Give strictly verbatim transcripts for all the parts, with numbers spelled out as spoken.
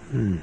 Hmm.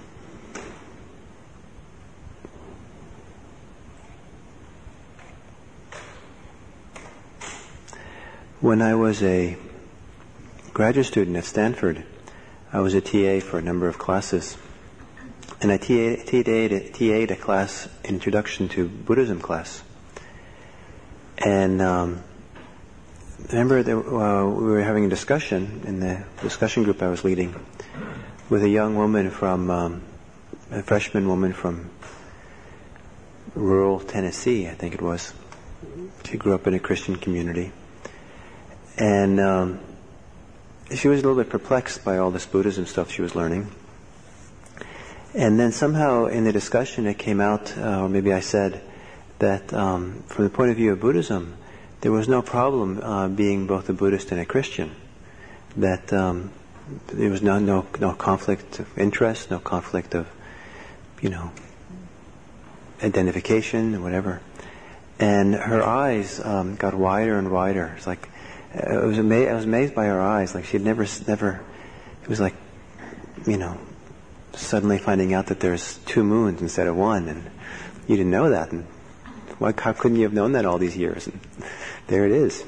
When I was a graduate student at Stanford, I was a T A for a number of classes. And I T A'd a class, Introduction to Buddhism class. And um, I remember that, uh, we were having a discussion in the discussion group I was leading with a young woman from, um, a freshman woman from rural Tennessee, I think it was. She grew up in a Christian community. And um, she was a little bit perplexed by all this Buddhism stuff she was learning. And then somehow in the discussion it came out, uh, or maybe I said, that um, from the point of view of Buddhism, there was no problem uh, being both a Buddhist and a Christian. That um, there was no, no no conflict of interest, no conflict of, you know, identification or whatever. And her eyes um, got wider and wider. It's like, I was, ama- I was amazed by her eyes. Like she'd never, never, it was like, you know, suddenly finding out that there's two moons instead of one, and you didn't know that. And why, how couldn't you have known that all these years? And there it is.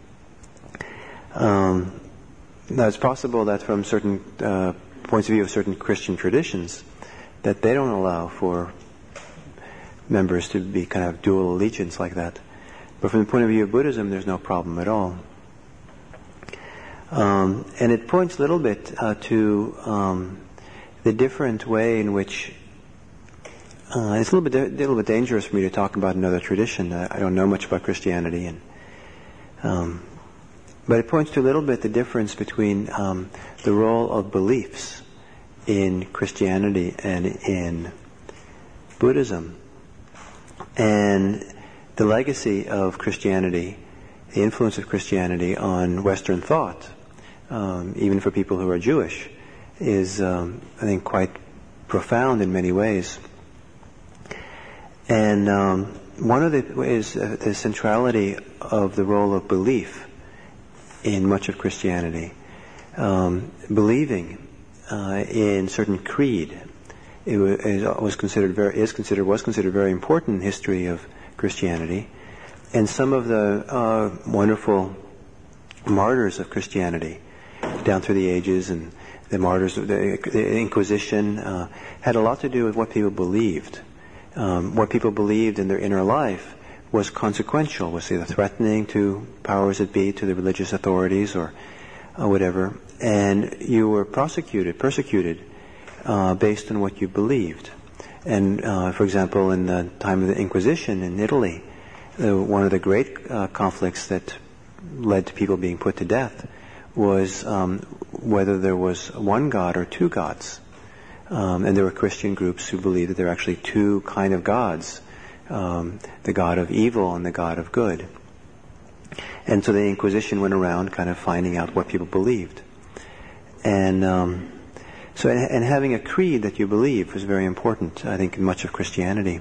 Um, now it's possible that from certain uh, points of view of certain Christian traditions, that they don't allow for members to be kind of dual allegiance like that. But from the point of view of Buddhism, there's no problem at all. Um, and it points a little bit uh, to um, the different way in which uh, it's a little bit a little bit dangerous for me to talk about another tradition. I, I don't know much about Christianity, and um, but it points to a little bit the difference between um, the role of beliefs in Christianity and in Buddhism, and the legacy of Christianity, the influence of Christianity on Western thought, um, even for people who are Jewish, is, um, I think, quite profound in many ways. And um, one of the is uh, the centrality of the role of belief in much of Christianity. Um, believing uh, in certain creed it was considered very is considered was considered very important in the history of Christianity, and some of the uh, wonderful martyrs of Christianity down through the ages, and the martyrs of the, the Inquisition, uh, had a lot to do with what people believed. Um, what people believed in their inner life was consequential, was either threatening to powers that be, to the religious authorities, or uh, whatever. And you were prosecuted, persecuted, uh, based on what you believed. And, uh, for example, in the time of the Inquisition in Italy, uh, one of the great uh, conflicts that led to people being put to death was um, whether there was one God or two gods. Um, and there were Christian groups who believed that there were actually two kind of gods, um, the God of evil and the God of good. And so the Inquisition went around kind of finding out what people believed. And um, so and, and having a creed that you believe was very important, I think, in much of Christianity.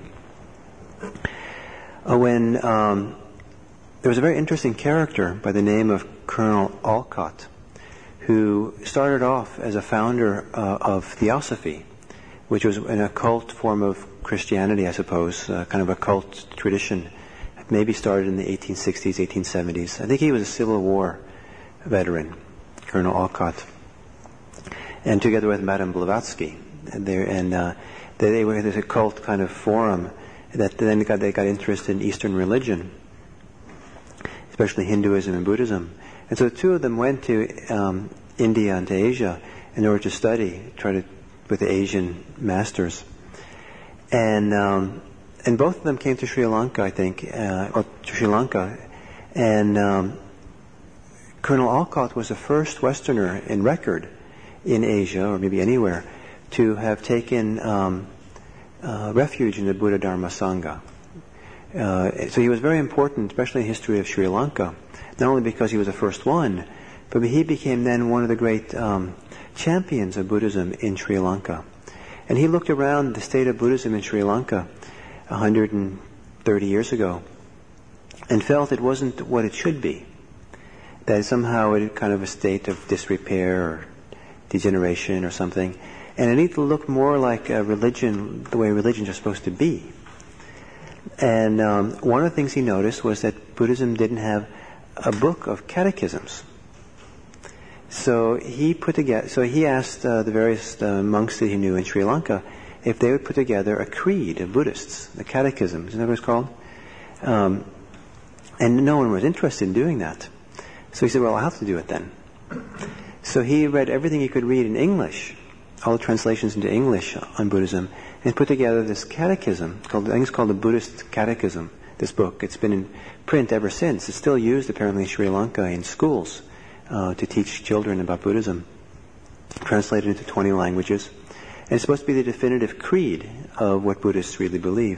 Uh, when um, there was a very interesting character by the name of Colonel Olcott, who started off as a founder uh, of Theosophy, which was an occult form of Christianity, I suppose, uh, kind of a cult tradition. Maybe started in the eighteen sixties, eighteen seventies. I think he was a Civil War veteran, Colonel Olcott, and together with Madame Blavatsky, and, there, and uh, they, they were this occult kind of forum that then got, they got interested in Eastern religion, especially Hinduism and Buddhism. And so the two of them went to um, India and to Asia in order to study, try to, with the Asian masters. And um, and both of them came to Sri Lanka, I think, uh, or to Sri Lanka. And um, Colonel Olcott was the first Westerner in record in Asia, or maybe anywhere, to have taken um, uh, refuge in the Buddha Dharma Sangha. Uh, so he was very important, especially in the history of Sri Lanka, not only because he was the first one, but he became then one of the great um, champions of Buddhism in Sri Lanka. And he looked around the state of Buddhism in Sri Lanka one hundred thirty years ago and felt it wasn't what it should be, that somehow it was kind of a state of disrepair or degeneration or something. And it needed to look more like a religion, the way religions are supposed to be. And um, one of the things he noticed was that Buddhism didn't have a book of catechisms. So he put together. So he asked uh, the various uh, monks that he knew in Sri Lanka if they would put together a creed of Buddhists, the catechism. Isn't that what it's called? Um, and no one was interested in doing that. So he said, "Well, I'll have to do it then." So he read everything he could read in English, all the translations into English on Buddhism, and put together this catechism called, I think it's called the Buddhist Catechism. This book, it's been in print ever since. It's still used apparently in Sri Lanka in schools uh, to teach children about Buddhism, translated into twenty languages. And it's supposed to be the definitive creed of what Buddhists really believe.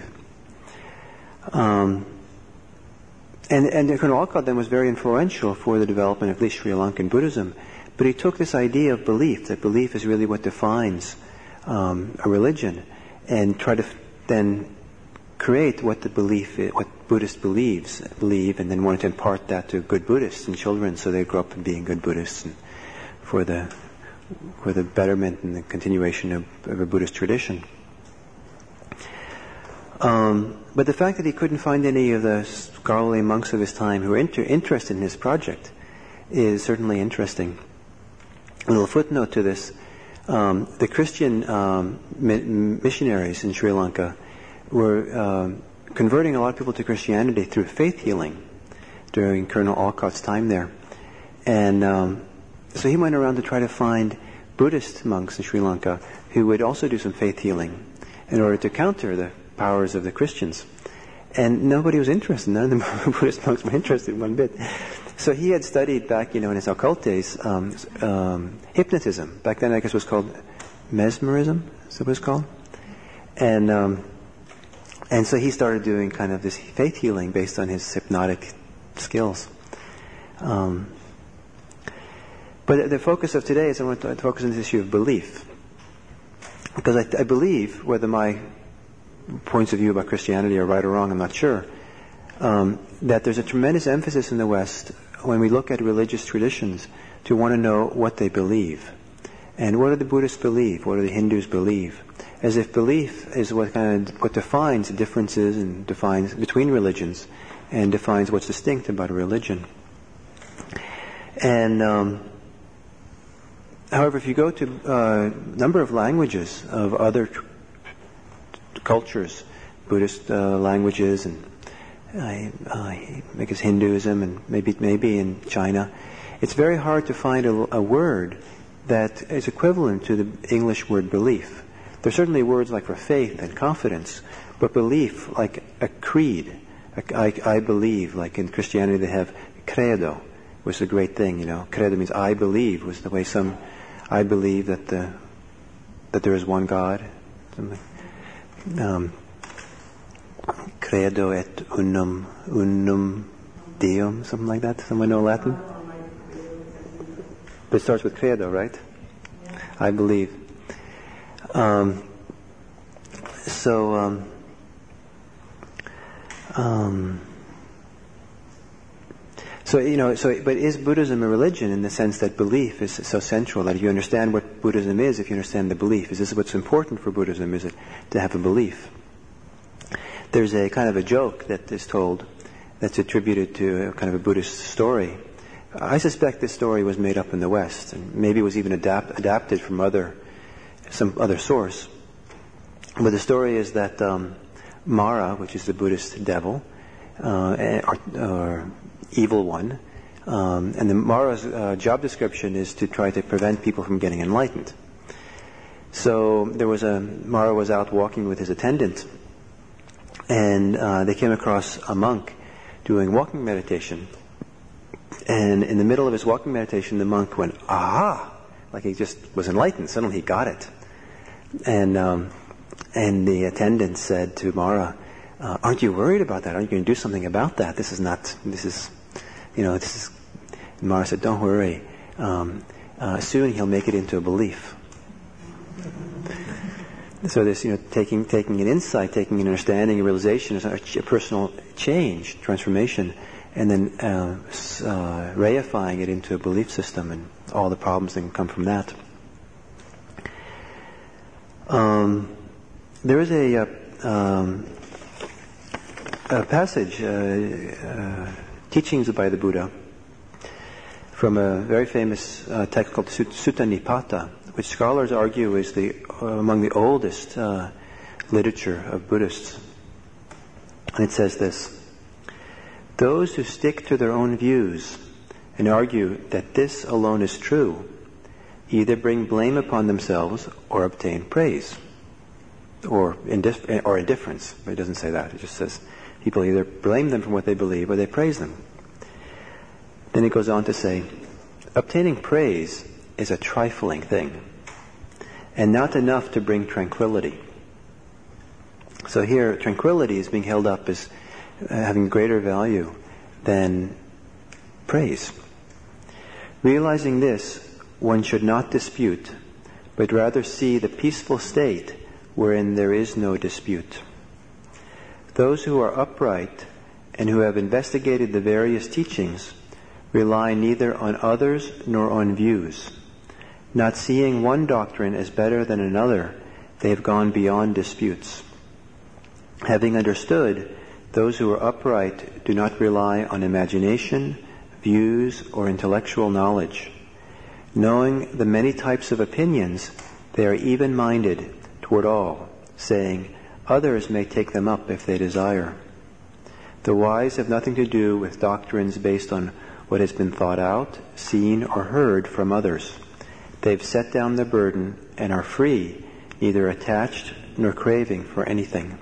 Um, and and Colonel Olcott then was very influential for the development of at least Sri Lankan Buddhism. But he took this idea of belief, that belief is really what defines um, a religion, and tried to f- then create what the belief is, what Buddhists believes believe, and then wanted to impart that to good Buddhists and children, so they grow up being good Buddhists, and for the for the betterment and the continuation of, of a Buddhist tradition. Um, but the fact that he couldn't find any of the scholarly monks of his time who were inter- interested in his project is certainly interesting. A little footnote to this: um, the Christian um, mi- missionaries in Sri Lanka were um, converting a lot of people to Christianity through faith healing during Colonel Olcott's time there. And um, so he went around to try to find Buddhist monks in Sri Lanka who would also do some faith healing in order to counter the powers of the Christians. And nobody was interested. None of the Buddhist monks were interested one bit. So he had studied back, you know, in his occult days, um, um, hypnotism. Back then I guess it was called mesmerism, is that what it was called? And... Um, And so he started doing kind of this faith healing based on his hypnotic skills. Um, but the focus of today is I want to focus on this issue of belief. Because I, I believe, whether my points of view about Christianity are right or wrong, I'm not sure, um, that there's a tremendous emphasis in the West when we look at religious traditions to want to know what they believe. And what do the Buddhists believe? What do the Hindus believe? As if belief is what kind of what defines the differences and defines between religions, and defines what's distinct about a religion. And um, however, if you go to a number of languages of other tr- cultures, Buddhist uh, languages, and I, uh, I guess Hinduism, and maybe maybe in China, it's very hard to find a, a word that is equivalent to the English word belief. There's certainly words like for faith and confidence, but belief, like a creed, a, I, I believe, like in Christianity they have credo, which is a great thing, you know. Credo means I believe, was the way some, I believe that the that there is one God. Something. Um, credo et unum, unum Deum, something like that. Someone know Latin? But it starts with credo, right? I believe. Um, so, um, um, so you know, so but is Buddhism a religion in the sense that belief is so central that if you understand what Buddhism is, if you understand the belief, is this what's important for Buddhism? Is it to have a belief? There's a kind of a joke that is told that's attributed to a kind of a Buddhist story. I suspect this story was made up in the West, and maybe it was even adapt, adapted from other some other source. But the story is that um, Mara, which is the Buddhist devil, uh, or, or evil one, um, and the Mara's uh, job description is to try to prevent people from getting enlightened. So there was a Mara was out walking with his attendant, and uh, they came across a monk doing walking meditation. And in the middle of his walking meditation, the monk went, "Aha!" Like he just was enlightened. Suddenly he got it. And um, and the attendant said to Mara, uh, "Aren't you worried about that? Aren't you going to do something about that? This is not, this is, you know, this is..." And Mara said, "Don't worry. Um, uh, soon he'll make it into a belief." So this, you know, taking taking an insight, taking an understanding, a realization, is a, a personal change, transformation, and then uh, uh, reifying it into a belief system, and all the problems that can come from that. Um, there is a, uh, um, a passage, uh, uh, teachings by the Buddha, from a very famous uh, text called Sutta Nipata, which scholars argue is the uh, among the oldest uh, literature of Buddhists. And it says this: those who stick to their own views and argue that this alone is true either bring blame upon themselves or obtain praise, or, indif- or indifference. But it doesn't say that. It just says people either blame them for what they believe or they praise them. Then it goes on to say, obtaining praise is a trifling thing, and not enough to bring tranquility. So here, tranquility is being held up as uh, having greater value than praise. Realizing this, one should not dispute, but rather see the peaceful state wherein there is no dispute. Those who are upright and who have investigated the various teachings rely neither on others nor on views. Not seeing one doctrine as better than another, they have gone beyond disputes. Having understood, those who are upright do not rely on imagination, views, or intellectual knowledge. Knowing the many types of opinions, they are even-minded toward all, saying, others may take them up if they desire. The wise have nothing to do with doctrines based on what has been thought out, seen, or heard from others. They've set down the burden and are free, neither attached nor craving for anything.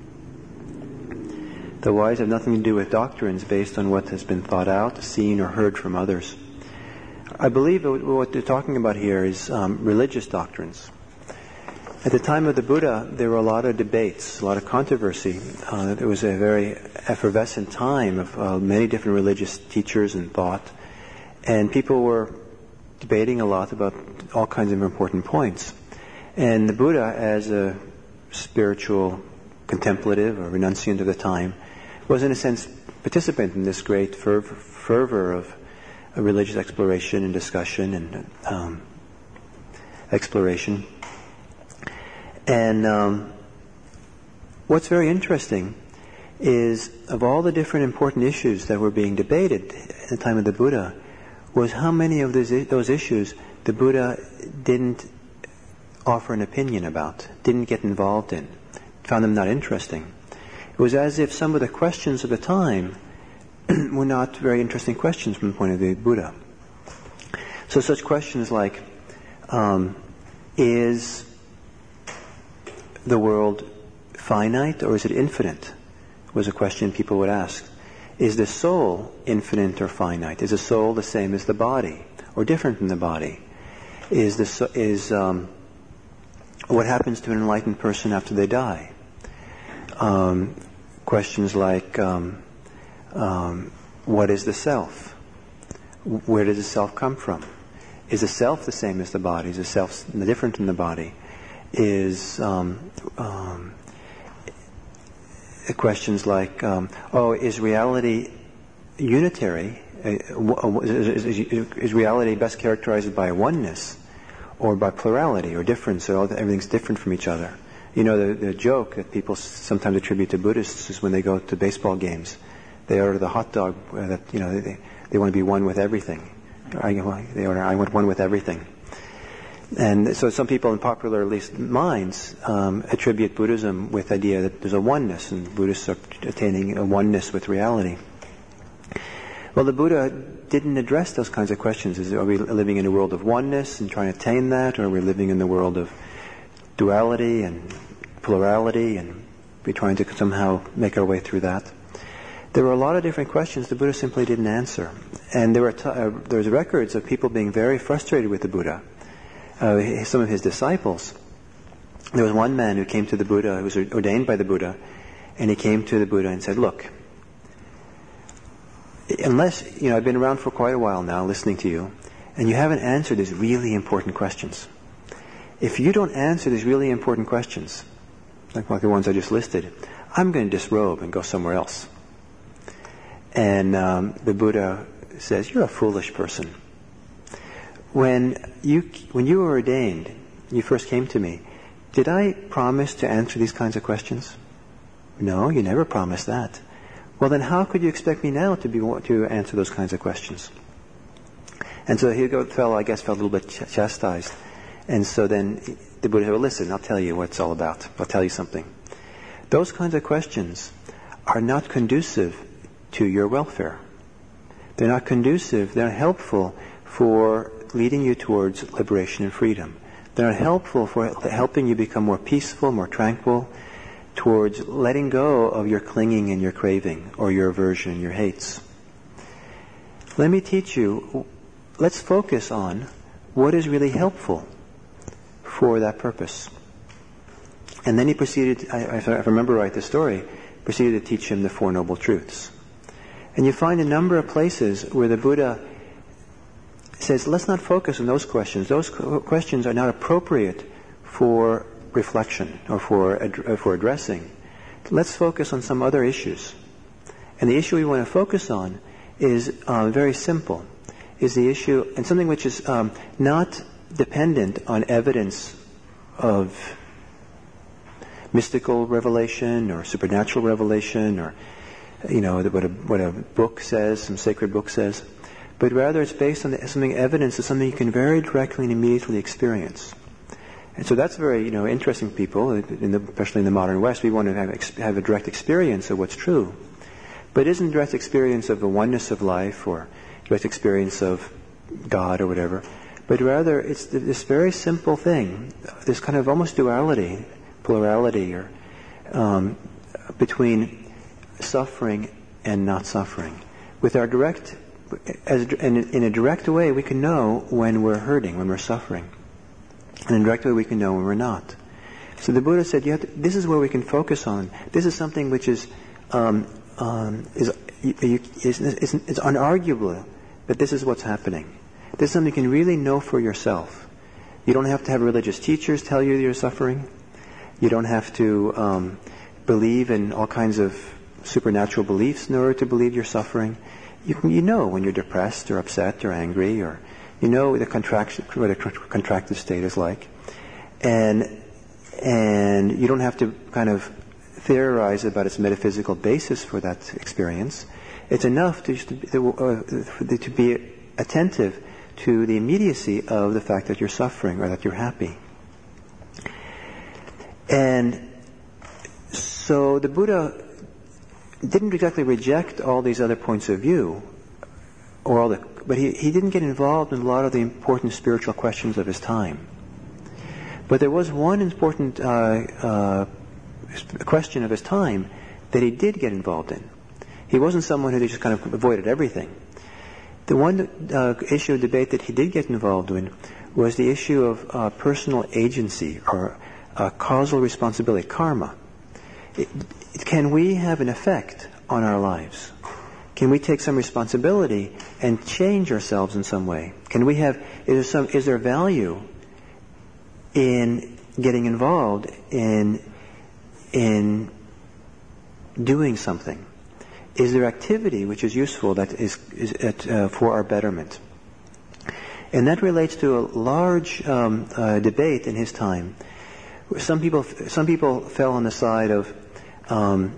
The wise have nothing to do with doctrines based on what has been thought out, seen, or heard from others. I believe what they're talking about here is um, religious doctrines. At the time of the Buddha, there were a lot of debates, a lot of controversy. Uh, it was a very effervescent time of uh, many different religious teachers and thought. And people were debating a lot about all kinds of important points. And the Buddha, as a spiritual contemplative or renunciant of the time, was in a sense participant in this great fervor, fervor of a religious exploration and discussion and um, exploration. And um, what's very interesting is, of all the different important issues that were being debated at the time of the Buddha, was how many of those, those issues the Buddha didn't offer an opinion about, didn't get involved in, found them not interesting. It was as if some of the questions of the time were not very interesting questions from the point of view of the Buddha. So such questions like, um, is the world finite or is it infinite? Was a question people would ask. Is the soul infinite or finite? Is the soul the same as the body or different from the body? Is the so, is um, what happens to an enlightened person after they die? Um, questions like, um, um, what is the self? Where does the self come from? Is the self the same as the body? Is the self different from the body? Is um, um, questions like, um, oh, is reality unitary? Uh, is, is, is reality best characterized by oneness or by plurality or difference, so everything's different from each other? You know, the, the joke that people sometimes attribute to Buddhists is when they go to baseball games, they order the hot dog uh, that, you know, they, they want to be one with everything. I, they order, I want one with everything. And so some people in popular, at least minds, um, attribute Buddhism with the idea that there's a oneness, and Buddhists are attaining a oneness with reality. Well, the Buddha didn't address those kinds of questions. Is, are we living in a world of oneness and trying to attain that, or are we living in the world of duality and plurality, and we're trying to somehow make our way through that? There were a lot of different questions the Buddha simply didn't answer. And there were t- uh, there was records of people being very frustrated with the Buddha. Uh, some of his disciples. There was one man who came to the Buddha, who was ordained by the Buddha, and he came to the Buddha and said, look, unless, you know, I've been around for quite a while now listening to you, and you haven't answered these really important questions. If you don't answer these really important questions, like, like the ones I just listed, I'm going to disrobe and go somewhere else. And um, the Buddha says, you're a foolish person. When you when you were ordained, you first came to me, did I promise to answer these kinds of questions? No, you never promised that. Well, then how could you expect me now to be to answer those kinds of questions? And so he felt, I guess, felt a little bit ch- chastised. And so then the Buddha said, well, listen, I'll tell you what it's all about. I'll tell you something. Those kinds of questions are not conducive to your welfare. They're not conducive, they're not helpful for leading you towards liberation and freedom. They're not helpful for helping you become more peaceful, more tranquil, towards letting go of your clinging and your craving, or your aversion and your hates. Let me teach you, let's focus on what is really helpful for that purpose. And then he proceeded, I, if I remember right the story, proceeded to teach him the Four Noble Truths. And you find a number of places where the Buddha says, let's not focus on those questions. Those questions are not appropriate for reflection or for ad- for addressing. Let's focus on some other issues. And the issue we want to focus on is uh, very simple. Is the issue, and something which is um, not dependent on evidence of mystical revelation or supernatural revelation, or you know what a what a book says, some sacred book says, but rather it's based on the, something evidence of something you can very directly and immediately experience. And so that's very, you know, interesting people, in the, especially in the modern West. We want to have, have a direct experience of what's true. But it isn't direct experience of the oneness of life or direct experience of God or whatever. But rather it's this very simple thing, this kind of almost duality, plurality, or um, between suffering and not suffering. With our direct, as in, in a direct way, we can know when we're hurting, when we're suffering. And in a direct way, we can know when we're not. So the Buddha said, you have to, this is where we can focus on. This is something which is um, um, is, is, is, is unarguable that this is what's happening. This is something you can really know for yourself. You don't have to have religious teachers tell you you're suffering. You don't have to um, believe in all kinds of supernatural beliefs in order to believe you're suffering. You can, you know when you're depressed or upset or angry, or you know the contraction, what a contracted state is like, and and you don't have to kind of theorize about its metaphysical basis for that experience. It's enough to to, uh, to be attentive to the immediacy of the fact that you're suffering or that you're happy. And so the Buddha didn't exactly reject all these other points of view, or all the, but he, he didn't get involved in a lot of the important spiritual questions of his time. But there was one important uh, uh, question of his time that he did get involved in. He wasn't someone who just kind of avoided everything. The one uh, issue of debate that he did get involved in was the issue of uh, personal agency, or uh, causal responsibility, karma. It, it, can we have an effect on our lives? Can we take some responsibility and change ourselves in some way? Can we have, is there some, is there value in getting involved in, in doing something? Is there activity which is useful that is, is at, uh, for our betterment? And that relates to a large um, uh, debate in his time. Some people, some people fell on the side of um,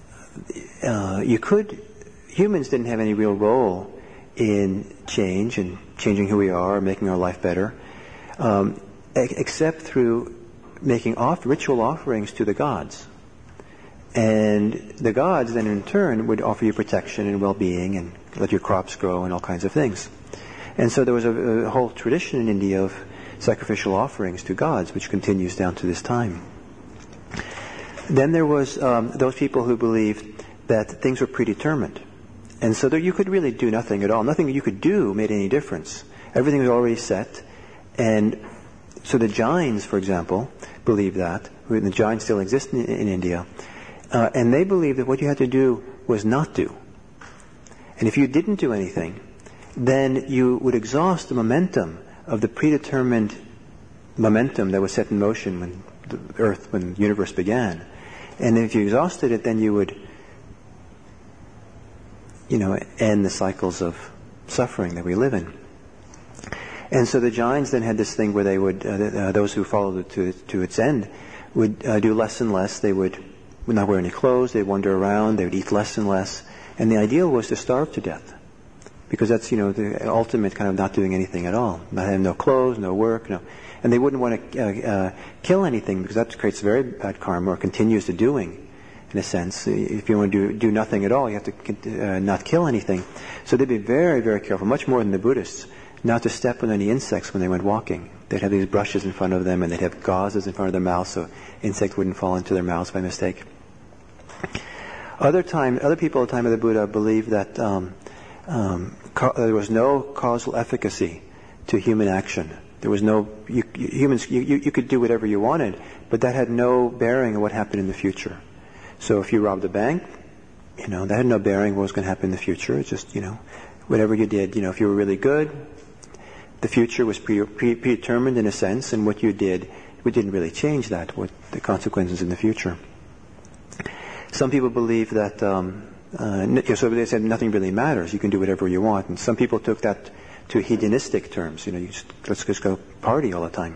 uh, you could. Humans didn't have any real role in change and changing who we are, making our life better, um, except through making off, ritual offerings to the gods. And the gods then in turn would offer you protection and well-being and let your crops grow and all kinds of things. And so there was a, a whole tradition in India of sacrificial offerings to gods, which continues down to this time. Then there was um, those people who believed that things were predetermined. And so there, you could really do nothing at all. Nothing you could do made any difference. Everything was already set. And so the Jains, for example, believed that. The Jains still exist in, in India. Uh, and they believed that what you had to do was not do. And if you didn't do anything, then you would exhaust the momentum of the predetermined momentum that was set in motion when the Earth, when the universe began. And if you exhausted it, then you would, you know, end the cycles of suffering that we live in. And so the Jains then had this thing where they would, uh, uh, those who followed it to, to its end, would uh, do less and less. They would, would not wear any clothes. They'd wander around. They would eat less and less. And the ideal was to starve to death, because that's, you know, the ultimate kind of not doing anything at all, not having no clothes, no work, no. And they wouldn't want to uh, uh, kill anything, because that creates very bad karma, or continues the doing, in a sense. If you want to do, do nothing at all, you have to uh, not kill anything. So they'd be very, very careful, much more than the Buddhists, not to step on any insects when they went walking. They'd have these brushes in front of them, and they'd have gauzes in front of their mouths so insects wouldn't fall into their mouths by mistake. Other time, other people at the time of the Buddha believed that um, um, ca- there was no causal efficacy to human action. There was no, you, you, humans, you, you, you could do whatever you wanted, but that had no bearing on what happened in the future. So if you robbed a bank, you know, that had no bearing on what was going to happen in the future. It's just, you know, whatever you did, you know, if you were really good, the future was pre- pre- predetermined in a sense, and what you did, we didn't really change that, what the consequences in the future. Some people believe that, um, uh, so they said nothing really matters. You can do whatever you want. And some people took that to hedonistic terms. You know, you just, let's just go party all the time.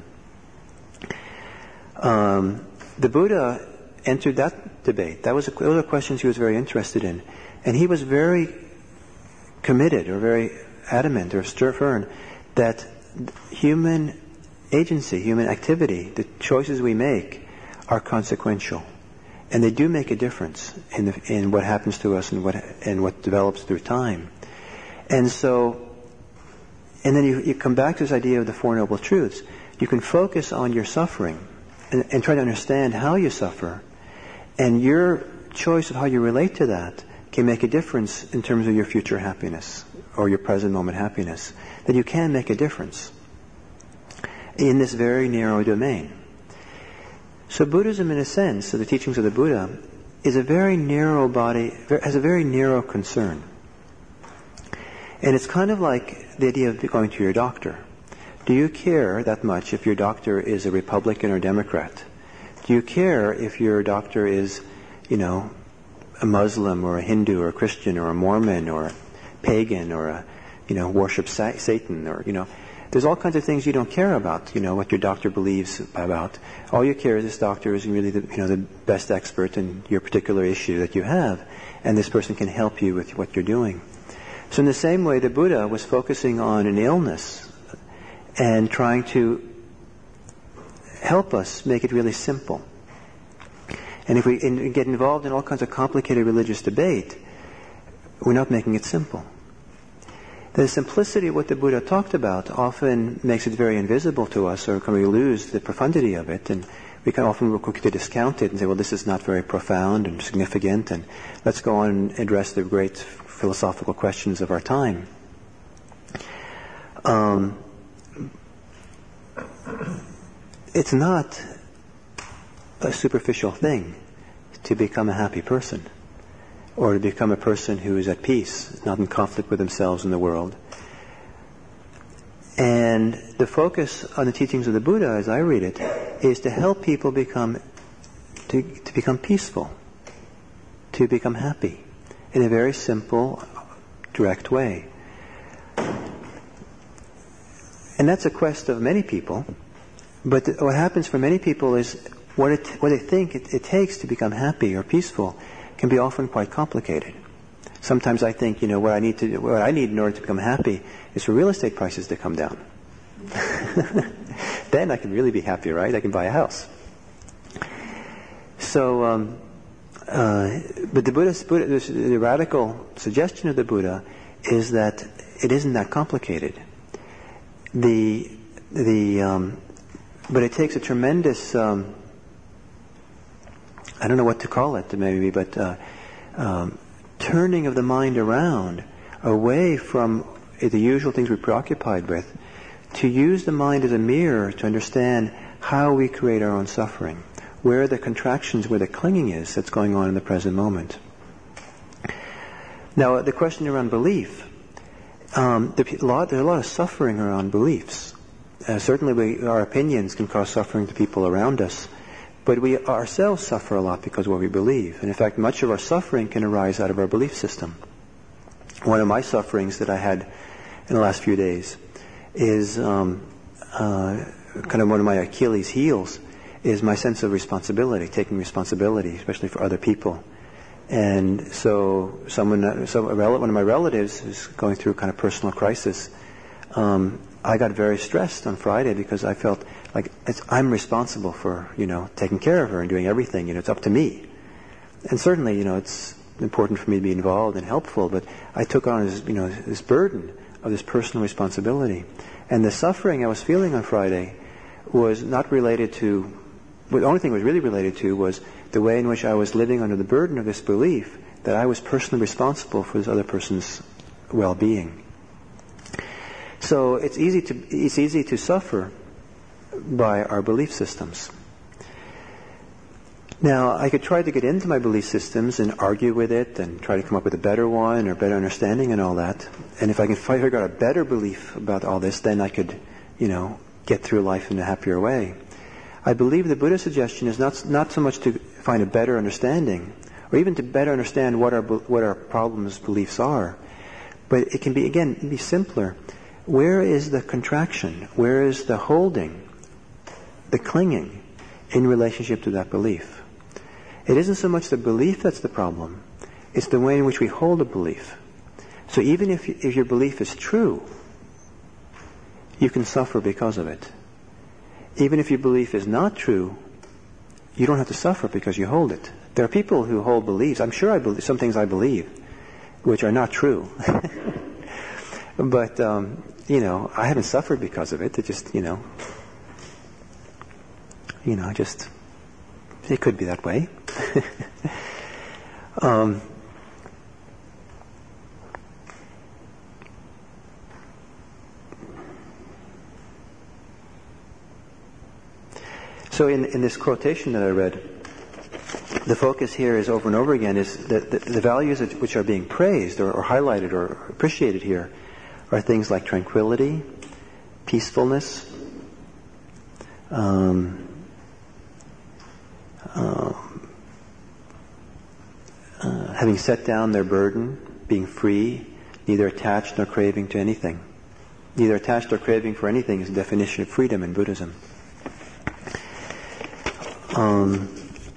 Um, the Buddha entered that debate. That was a, those are questions he was very interested in. And he was very committed, or very adamant, or stern, that human agency, human activity, the choices we make are consequential. And they do make a difference in the, in what happens to us and what and what develops through time. And so, and then you, you come back to this idea of the Four Noble Truths. You can focus on your suffering and, and try to understand how you suffer. And your choice of how you relate to that can make a difference in terms of your future happiness or your present moment happiness. That you can make a difference in this very narrow domain. So Buddhism, in a sense, so the teachings of the Buddha, is a very narrow body, has a very narrow concern. And it's kind of like the idea of going to your doctor. Do you care that much if your doctor is a Republican or Democrat? Do you care if your doctor is, you know, a Muslim or a Hindu or a Christian or a Mormon or a pagan or a, you know, worships Satan or, you know, there's all kinds of things you don't care about, you know, what your doctor believes about. All you care is this doctor is really the, you know, the best expert in your particular issue that you have, and this person can help you with what you're doing. So in the same way, the Buddha was focusing on an illness and trying to help us make it really simple. And if we in, get involved in all kinds of complicated religious debate, we're not making it simple. The simplicity of what the Buddha talked about often makes it very invisible to us, or can we lose the profundity of it, and we can often real quick to discount it and say, well, this is not very profound and significant, and let's go on and address the great philosophical questions of our time. Um, it's not a superficial thing to become a happy person, or to become a person who is at peace, not in conflict with themselves and the world. And the focus on the teachings of the Buddha, as I read it, is to help people become to, to become peaceful, to become happy, in a very simple, direct way. And that's a quest of many people. But th- what happens for many people is what it, what they think it, it takes to become happy or peaceful can be often quite complicated. Sometimes I think, you know, what I need to, what I need in order to become happy is for real estate prices to come down. Then I can really be happy, right? I can buy a house. So, um, uh, but the Buddha's, Buddha, the radical suggestion of the Buddha is that it isn't that complicated. The the um, but it takes a tremendous um, I don't know what to call it, maybe, but uh, um, turning of the mind around, away from the usual things we're preoccupied with, to use the mind as a mirror to understand how we create our own suffering, where the contractions, where the clinging is that's going on in the present moment. Now, the question around belief, um, the, a lot, there's a lot of suffering around beliefs. Uh, certainly we, our opinions can cause suffering to people around us. But we ourselves suffer a lot because of what we believe. And in fact, much of our suffering can arise out of our belief system. One of my sufferings that I had in the last few days is um, uh, kind of one of my Achilles' heels, is my sense of responsibility, taking responsibility, especially for other people. And so someone, so a rel- one of my relatives is going through kind of personal crisis. Um, I got very stressed on Friday because I felt like it's, I'm responsible for, you know, taking care of her and doing everything. You know, it's up to me. And certainly, you know, it's important for me to be involved and helpful, but I took on this, you know, this burden of this personal responsibility. And the suffering I was feeling on Friday was not related to, well, the only thing it was really related to was the way in which I was living under the burden of this belief that I was personally responsible for this other person's well-being. So it's easy to it's easy to suffer by our belief systems. Now, I could try to get into my belief systems and argue with it and try to come up with a better one or better understanding and all that. And if I can figure out a better belief about all this, then I could, you know, get through life in a happier way. I believe the Buddha's suggestion is not not so much to find a better understanding, or even to better understand what our what our problems, beliefs are, but it can be, again, be simpler. Where is the contraction? Where is the holding, the clinging, in relationship to that belief? It isn't so much the belief that's the problem; it's the way in which we hold a belief. So even if if your belief is true, you can suffer because of it. Even if your belief is not true, you don't have to suffer because you hold it. There are people who hold beliefs. I'm sure I believe some things I believe, which are not true. But, um, you know, I haven't suffered because of it. It just, you know, you know, just, it could be that way. um, So in, in this quotation that I read, the focus here is over and over again is that the, the values which are being praised or, or highlighted or appreciated here are things like tranquility, peacefulness, um, um, uh, having set down their burden, being free, neither attached nor craving to anything. Neither attached nor craving for anything is the definition of freedom in Buddhism. Um,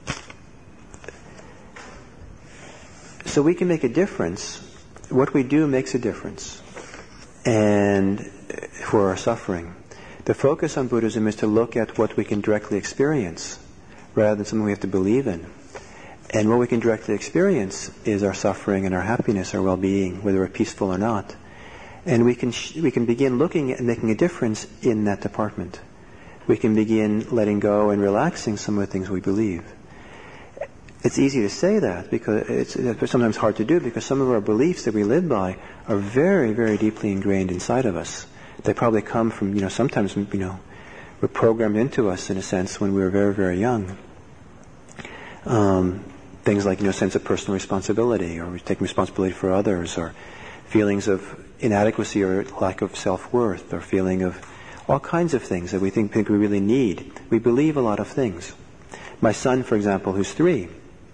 so we can make a difference. What we do makes a difference, and for our suffering. The focus on Buddhism is to look at what we can directly experience rather than something we have to believe in. And what we can directly experience is our suffering and our happiness, our well-being, whether we're peaceful or not. And we can sh- we can begin looking at making a difference in that department. We can begin letting go and relaxing some of the things we believe. It's easy to say that because it's, it's sometimes hard to do because some of our beliefs that we live by are very, very deeply ingrained inside of us. They probably come from, you know, sometimes, you know, were programmed into us in a sense when we were very, very young. Um, things like, you know, sense of personal responsibility, or taking responsibility for others, or feelings of inadequacy or lack of self-worth, or feeling of all kinds of things that we think, think we really need. We believe a lot of things. My son, for example, who's three,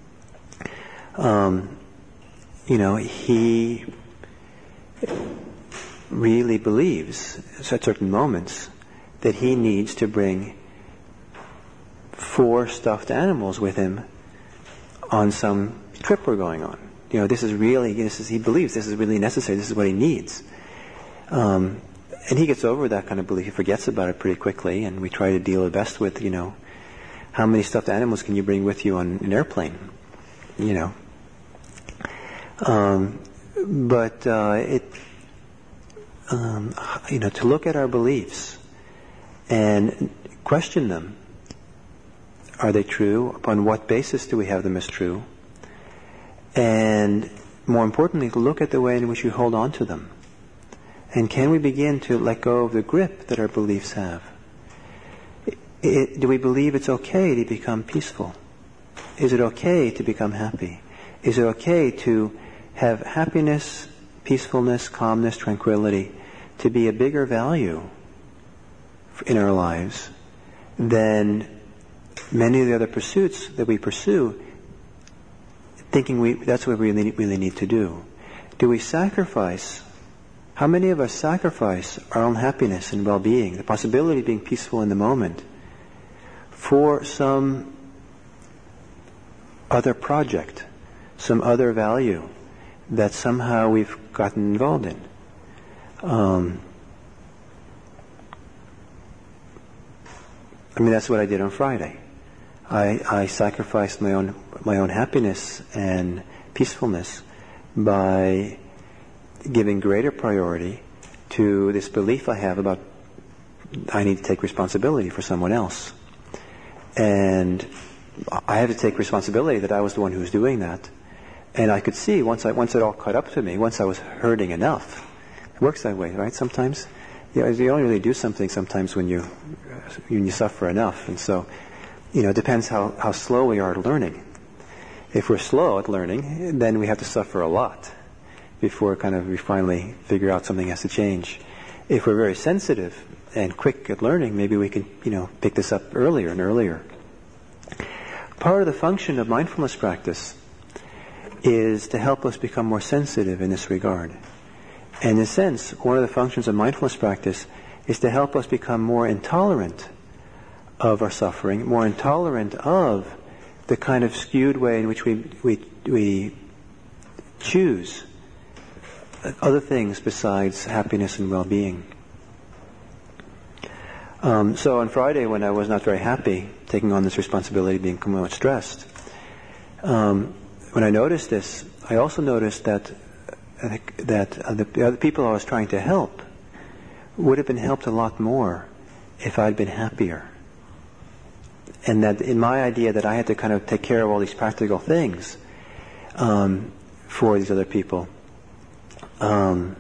um, you know, he really believes at certain moments that he needs to bring four stuffed animals with him on some trip we're going on. You know, this is really, this is, he believes this is really necessary. This is what he needs. Um, And he gets over that kind of belief. He forgets about it pretty quickly, and we try to deal best with, you know, how many stuffed animals can you bring with you on an airplane? You know. Um, but uh, it, um, you know, to look at our beliefs and question them. Are they true? Upon what basis do we have them as true? And more importantly, look at the way in which we hold on to them. And can we begin to let go of the grip that our beliefs have? It, it, do we believe it's okay to become peaceful? Is it okay to become happy? Is it okay to have happiness, peacefulness, calmness, tranquility to be a bigger value in our lives than many of the other pursuits that we pursue, thinking we that's what we really, really need to do? Do we sacrifice How many of us sacrifice our own happiness and well-being, the possibility of being peaceful in the moment, for some other project, some other value that somehow we've gotten involved in? Um, I mean, that's what I did on Friday. I, I sacrificed my own my own happiness and peacefulness by giving greater priority to this belief I have about I need to take responsibility for someone else. And I had to take responsibility that I was the one who was doing that. And I could see once I once it all caught up to me, once I was hurting enough. It works that way, right? Sometimes you know, you only really do something sometimes when you when you suffer enough. And so, you know, it depends how, how slow we are at learning. If we're slow at learning, then we have to suffer a lot before kind of we finally figure out something has to change. If we're very sensitive and quick at learning, maybe we can, you know, pick this up earlier and earlier. Part of the function of mindfulness practice is to help us become more sensitive in this regard. And in a sense, one of the functions of mindfulness practice is to help us become more intolerant of our suffering, more intolerant of the kind of skewed way in which we we, we choose other things besides happiness and well-being. Um, so on Friday, when I was not very happy, taking on this responsibility, being somewhat stressed, um, when I noticed this, I also noticed that uh, that uh, the, the other people I was trying to help would have been helped a lot more if I'd been happier. And that in my idea that I had to kind of take care of all these practical things um, for these other people, um,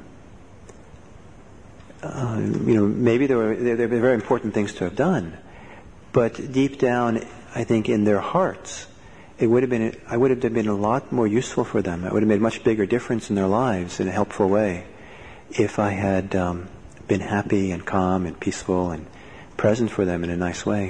uh, you know, maybe there were there, there were very important things to have done, but deep down, I think in their hearts, it would have been I would have been a lot more useful for them. It would have made a much bigger difference in their lives in a helpful way if I had um, been happy and calm and peaceful and present for them in a nice way.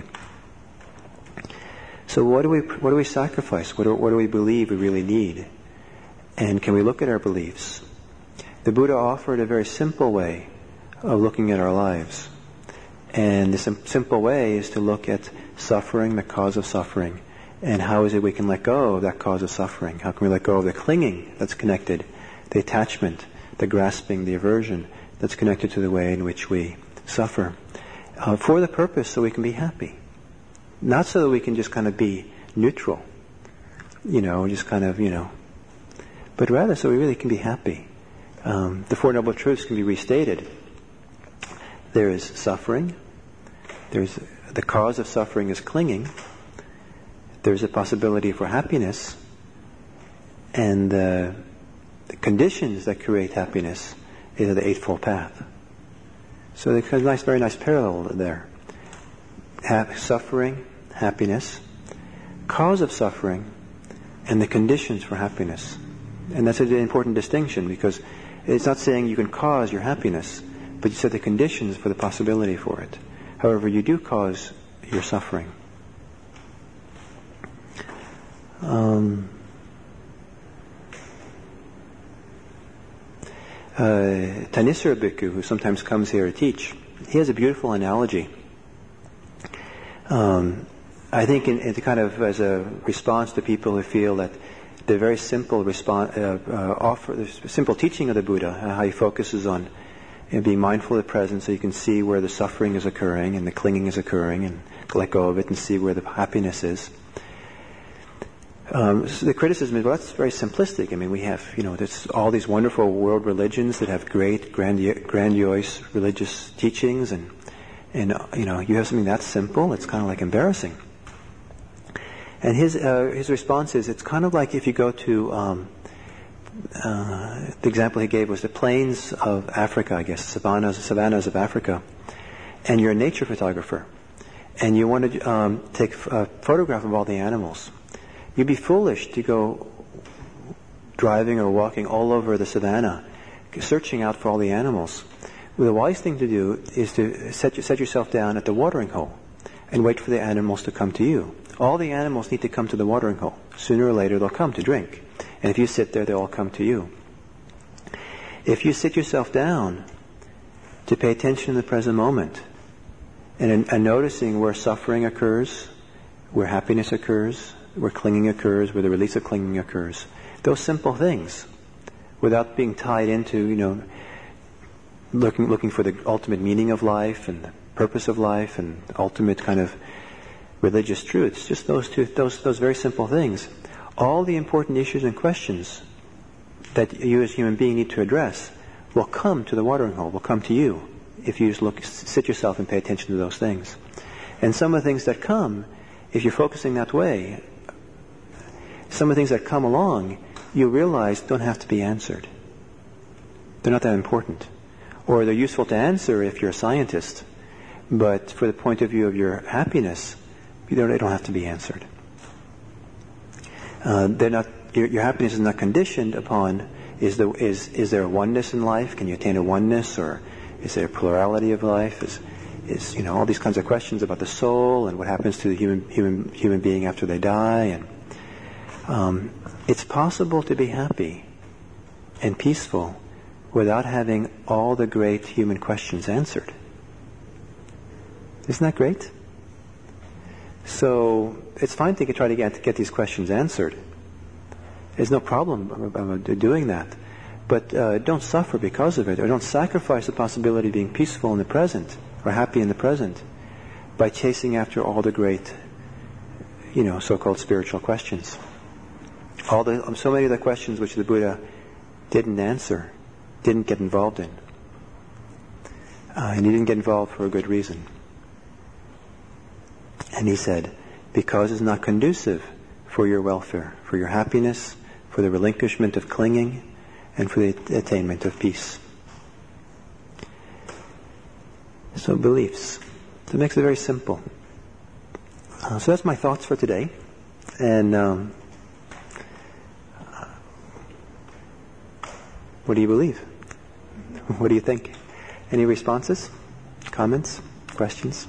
So what do we what do we sacrifice? What do, what do we believe we really need? And can we look at our beliefs? The Buddha offered a very simple way of looking at our lives. And the sim- simple way is to look at suffering, the cause of suffering, and how is it we can let go of that cause of suffering? How can we let go of the clinging that's connected, the attachment, the grasping, the aversion that's connected to the way in which we suffer, uh, for the purpose so we can be happy. Not so that we can just kind of be neutral, you know, just kind of, you know, but rather so we really can be happy. Um, the Four Noble Truths can be restated. There is suffering. There's the cause of suffering is clinging. There's a possibility for happiness. And uh, the conditions that create happiness is the Eightfold Path. So there's a nice, very nice parallel there. Ha- suffering, happiness, cause of suffering, and the conditions for happiness. And that's an important distinction, because it's not saying you can cause your happiness, but you set the conditions for the possibility for it. However, you do cause your suffering. Um, uh, Thanissaro Bhikkhu, who sometimes comes here to teach, he has a beautiful analogy. Um, I think in, in kind of as a response to people who feel that the very simple response, uh, uh, offer, the simple teaching of the Buddha, uh, how he focuses on you know, being mindful of the present, so you can see where the suffering is occurring and the clinging is occurring, and let go of it and see where the happiness is. Um, so the criticism is, well, that's very simplistic. I mean, we have, you know, there's all these wonderful world religions that have great, grandi- grandiose religious teachings, and and uh, you know, you have something that simple. It's kind of like embarrassing. And his uh, his response is, it's kind of like if you go to, um, uh, the example he gave was the plains of Africa, I guess, savannas, savannas of Africa, and you're a nature photographer, and you want to um, take a photograph of all the animals. You'd be foolish to go driving or walking all over the savannah, searching out for all the animals. Well, the wise thing to do is to set, set yourself down at the watering hole and wait for the animals to come to you. All the animals need to come to the watering hole. Sooner or later they'll come to drink. And if you sit there, they'll all come to you. If you sit yourself down to pay attention in the present moment and, and noticing where suffering occurs, where happiness occurs, where clinging occurs, where the release of clinging occurs, those simple things, without being tied into, you know, looking looking for the ultimate meaning of life and the purpose of life and ultimate kind of religious truths, just those two, those those very simple things. All the important issues and questions that you as a human being need to address will come to the watering hole, will come to you if you just look, sit yourself and pay attention to those things. And some of the things that come, if you're focusing that way, some of the things that come along, you realize don't have to be answered. They're not that important. Or they're useful to answer if you're a scientist, but for the point of view of your happiness, they don't, they don't have to be answered. Uh, they're not. Your, your happiness is not conditioned upon is the is is there a oneness in life? Can you attain a oneness, or is there a plurality of life? Is is you know all these kinds of questions about the soul and what happens to the human human human being after they die. And um, it's possible to be happy and peaceful without having all the great human questions answered. Isn't that great? So it's fine to try to get, to get these questions answered. There's no problem about doing that. But uh, don't suffer because of it, or don't sacrifice the possibility of being peaceful in the present, or happy in the present, by chasing after all the great, you know, so-called spiritual questions. All the, so many of the questions which the Buddha didn't answer, didn't get involved in. Uh, and he didn't get involved for a good reason. And he said, because it's not conducive for your welfare, for your happiness, for the relinquishment of clinging, and for the attainment of peace. So beliefs. That makes it very simple. Uh, so that's my thoughts for today. And um, what do you believe? What do you think? Any responses? Comments? Questions?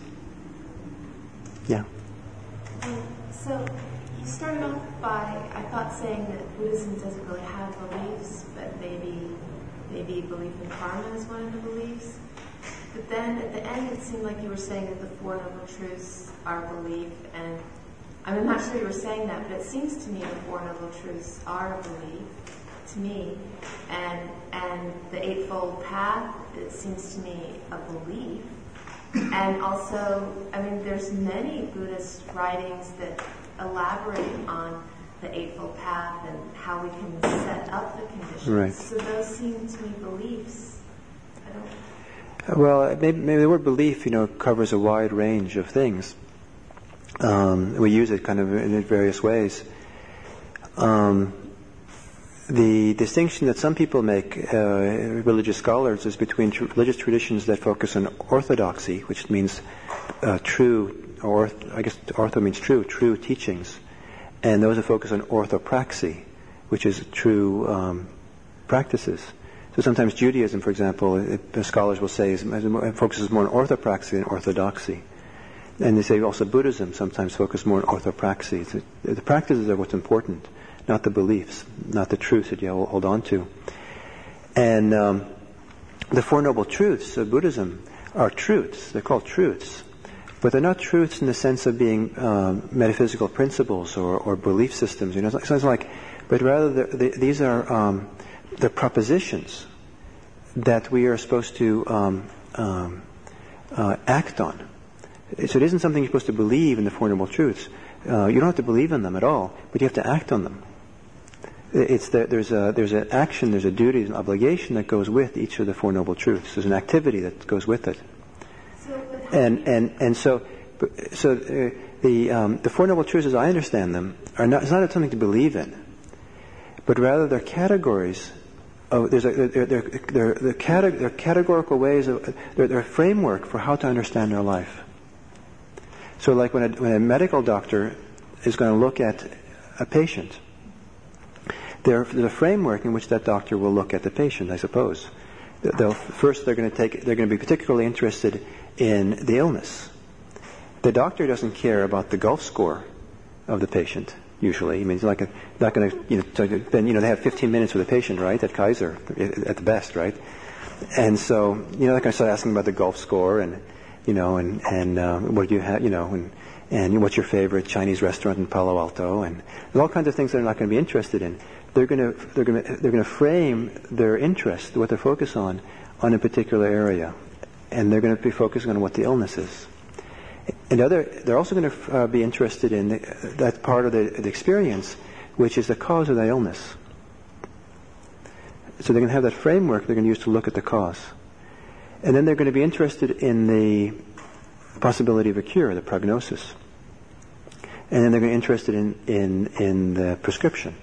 Yeah. Um, so you started off by, I thought, saying that Buddhism doesn't really have beliefs, but maybe maybe belief in karma is one of the beliefs. But then at the end it seemed like you were saying that the Four Noble Truths are belief, and I'm not sure you were saying that, but it seems to me the Four Noble Truths are a belief, to me, and and the Eightfold Path, it seems to me, a belief. And also, I mean, there's many Buddhist writings that elaborate on the Eightfold Path and how we can set up the conditions. Right. So those seem to be beliefs. I don't... Well, maybe, maybe the word belief, you know, covers a wide range of things. Um, we use it kind of in various ways. Um, The distinction that some people make, uh, religious scholars, is between tr- religious traditions that focus on orthodoxy, which means uh, true, or I guess ortho means true, true teachings, and those that focus on orthopraxy, which is true um, practices. So sometimes Judaism, for example, it, the scholars will say, is, it focuses more on orthopraxy than orthodoxy. And they say also Buddhism sometimes focuses more on orthopraxy. So the practices are what's important, not the beliefs, not the truths that you hold on to. And um, the Four Noble Truths of Buddhism are truths. They're called truths. But they're not truths in the sense of being um, metaphysical principles or, or belief systems. You know, it sounds like, but rather they're, they, these are um, the propositions that we are supposed to um, um, uh, act on. So it isn't something you're supposed to believe in the Four Noble Truths. Uh, you don't have to believe in them at all, but you have to act on them. It's the, there's a there's an action, there's a duty, there's an obligation that goes with each of the Four Noble Truths. There's an activity that goes with it, So, and and and so so uh, the um, the Four Noble Truths, as I understand them, are not it's not something to believe in, but rather they're categories. Of, there's a they're they're they're, they're, cate- they're categorical ways of they're, they're a framework for how to understand our life. So, like when a when a medical doctor is going to look at a patient. There's a framework in which that doctor will look at the patient, I suppose. They'll, first, they're going to take, they're going to be particularly interested in the illness. The doctor doesn't care about the golf score of the patient. usually. I mean, it's like a, not going to, you know, then, you know, they have fifteen minutes with a patient, right, at Kaiser, at the best, right? And so, you know, they're going to start asking about the golf score and, you know, and, and uh, what do you have, you know, and, and what's your favorite Chinese restaurant in Palo Alto, and there's all kinds of things they're not going to be interested in. They're going to, they're going to, they're going to frame their interest, what they're focused on, on a particular area. And they're going to be focusing on what the illness is. And other, they're also going to uh, be interested in the, that part of the, the experience, which is the cause of that illness. So they're going to have that framework they're going to use to look at the cause. And then they're going to be interested in the possibility of a cure, the prognosis. And then they're going to be interested in, in, in the prescription.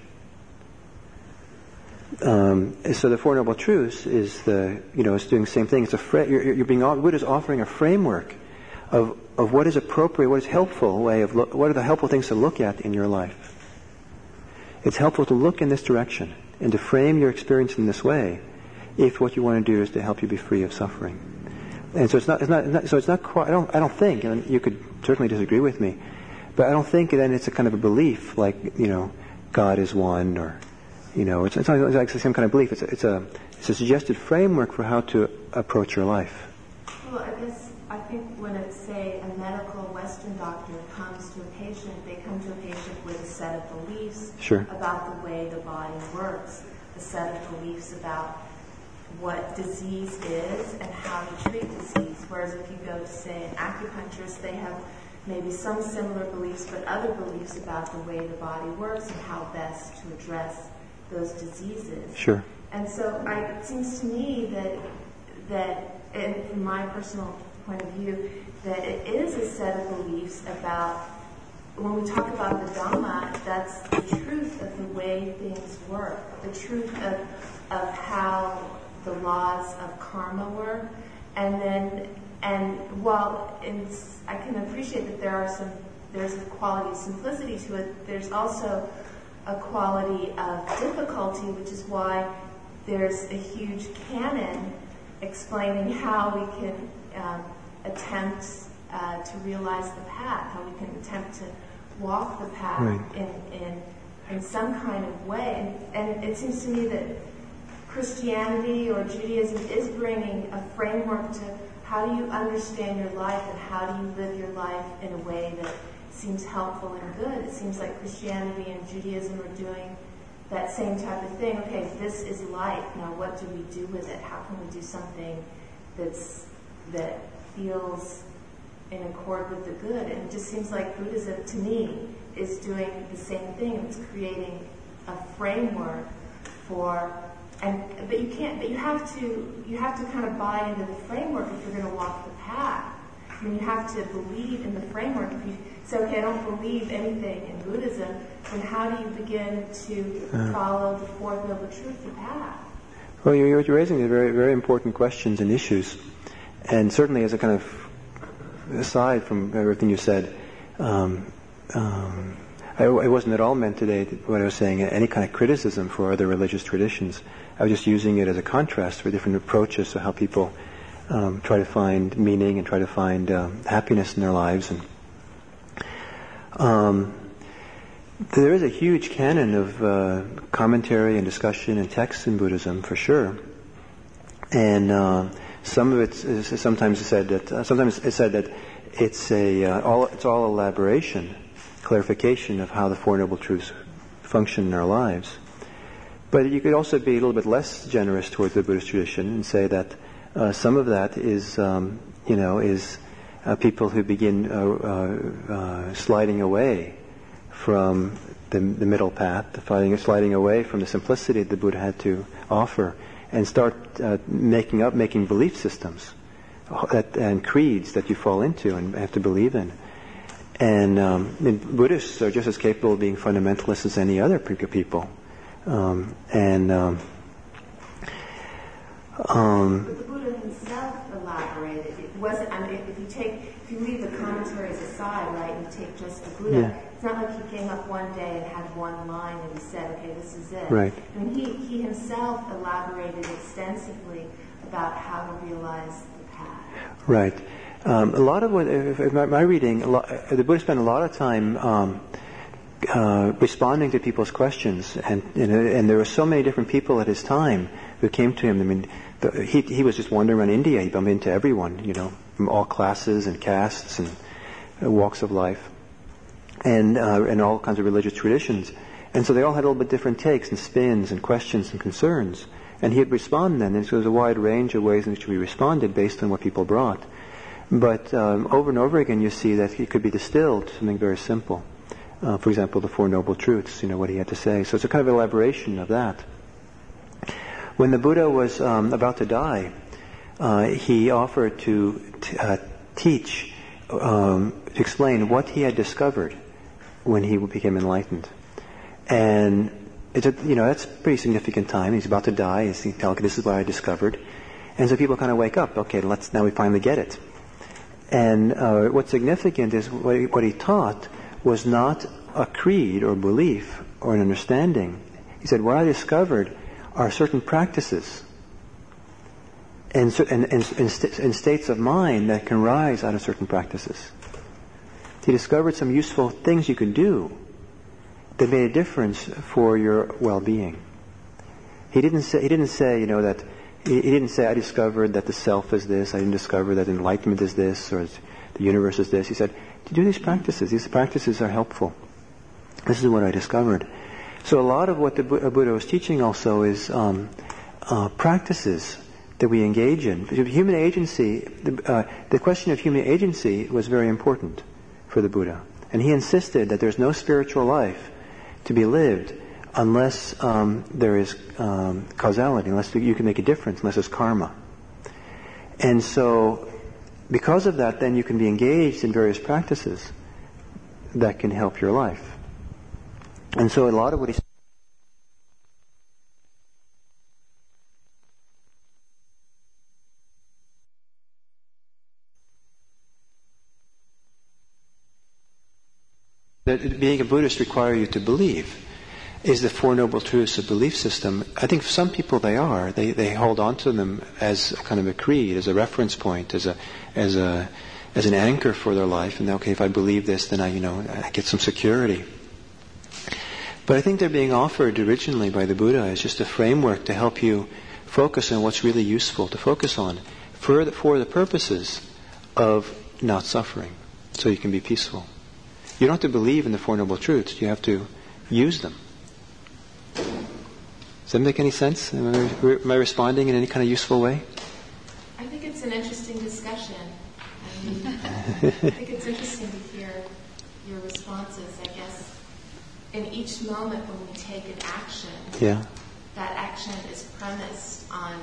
Um, so the Four Noble Truths is the, you know, it's doing the same thing. It's a fra- you're, you're being, Buddha's offering a framework of of what is appropriate, what is helpful way of, lo- what are the helpful things to look at in your life. It's helpful to look in this direction and to frame your experience in this way, if what you want to do is to help you be free of suffering. And so it's not, it's not, it's not so it's not quite. I don't, I don't think, and you could certainly disagree with me, but I don't think then it's a kind of a belief like, you know, God is one, or, you know, it's, it's not like the same kind of belief. It's a, it's a, it's a suggested framework for how to approach your life. Well, I guess I think when it's, say, a medical Western doctor comes to a patient, they come to a patient with a set of beliefs Sure. about the way the body works, a set of beliefs about what disease is and how to treat disease. Whereas if you go to, say, an acupuncturist, they have maybe some similar beliefs, but other beliefs about the way the body works and how best to address those diseases. Sure. And so I, it seems to me that, that and from my personal point of view, that it is a set of beliefs about, when we talk about the Dhamma, that's the truth of the way things work, the truth of, of how the laws of karma work. And then, and while it's, I can appreciate that there are some, there's a quality of simplicity to it, there's also a quality of difficulty, which is why there's a huge canon explaining how we can um, attempt uh, to realize the path, how we can attempt to walk the path right. in, in in some kind of way. And, and it seems to me that Christianity or Judaism is bringing a framework to how do you understand your life and how do you live your life in a way that seems helpful and good. It seems like Christianity and Judaism are doing that same type of thing. Okay, this is life. Now what do we do with it? How can we do something that's that feels in accord with the good? And it just seems like Buddhism, to me, is doing the same thing. It's creating a framework for, and but you can't. But you have to. You have to kind of buy into the framework if you're going to walk the path. I mean, you have to believe in the framework. If you say, okay, I don't believe anything in Buddhism, then how do you begin to uh, follow the Fourth Noble Truth, the path? Well, you're, you're raising very, very important questions and issues. And certainly as a kind of aside from everything you said, um, um, I, I wasn't at all meant today, what I was saying, any kind of criticism for other religious traditions. I was just using it as a contrast for different approaches to how people um, try to find meaning and try to find um, happiness in their lives. And um, there is a huge canon of uh, commentary and discussion and texts in Buddhism, for sure. And uh, some of it is sometimes said that uh, sometimes it's said that it's a uh, all it's all elaboration, clarification of how the Four Noble Truths function in our lives. But you could also be a little bit less generous towards the Buddhist tradition and say that uh, some of that is um, you know is uh, people who begin uh, uh, uh, sliding away from the, the middle path, sliding, sliding away from the simplicity the Buddha had to offer, and start uh, making up, making belief systems that, and creeds that you fall into and have to believe in. And, um, and Buddhists are just as capable of being fundamentalists as any other people. Um, and um, um, but the Buddha himself elaborated. It wasn't. I mean, if you take, if you leave the commentaries aside, right, and you take just the Buddha, yeah. It's not like he came up one day and had one line and he said, okay, this is it. Right. I mean, he, he himself elaborated extensively about how to realize the path. Right. Um, a lot of what, if, if my, my reading, a lot, the Buddha spent a lot of time um, uh, responding to people's questions. And, you know, and there were so many different people at his time who came to him. I mean, the, he, he was just wandering around India. He bumped into everyone, you know, from all classes and castes and uh, walks of life, and uh, and all kinds of religious traditions. And so they all had a little bit different takes and spins and questions and concerns. And he would respond then. And so there was a wide range of ways in which we responded based on what people brought. But um, over and over again you see that it could be distilled to something very simple. Uh, for example, the Four Noble Truths, you know, what he had to say. So it's a kind of elaboration of that. When the Buddha was um, about to die, uh, he offered to t- uh, teach, um, to explain what he had discovered when he became enlightened. And it's a, you know, that's a pretty significant time. He's about to die. He's telling, okay, this is what I discovered. And so people kind of wake up. Okay, let's now we finally get it. And uh, what's significant is what he, what he taught was not a creed or belief or an understanding. He said, what I discovered are certain practices and, and, and, and, st- and states of mind that can rise out of certain practices. He discovered some useful things you could do that made a difference for your well-being. He didn't say, he didn't say, you know, that, he, he didn't say, I discovered that the self is this, I didn't discover that enlightenment is this, or the universe is this. He said, to do these practices, these practices are helpful. This is what I discovered. So a lot of what the Buddha was teaching also is um, uh, practices that we engage in. Human agency, the, uh, the question of human agency was very important for the Buddha. And he insisted that there's no spiritual life to be lived unless um, there is um, causality, unless you can make a difference, unless there's karma. And so, because of that, then you can be engaged in various practices that can help your life. And so a lot of what he that being a Buddhist requires you to believe is the Four Noble Truths of belief system. I think for some people they are. They they hold on to them as a kind of a creed, as a reference point, as a as a as an anchor for their life. And okay, if I believe this, then I you know I get some security. But I think they're being offered originally by the Buddha as just a framework to help you focus on what's really useful to focus on for the, for the purposes of not suffering, so you can be peaceful. You don't have to believe in the Four Noble Truths. You have to use them. Does that make any sense? Am I, am I responding in any kind of useful way? I think it's an interesting discussion. I mean, I think it's interesting to hear your responses. I guess in each moment when we take an action, yeah. that action is premised on.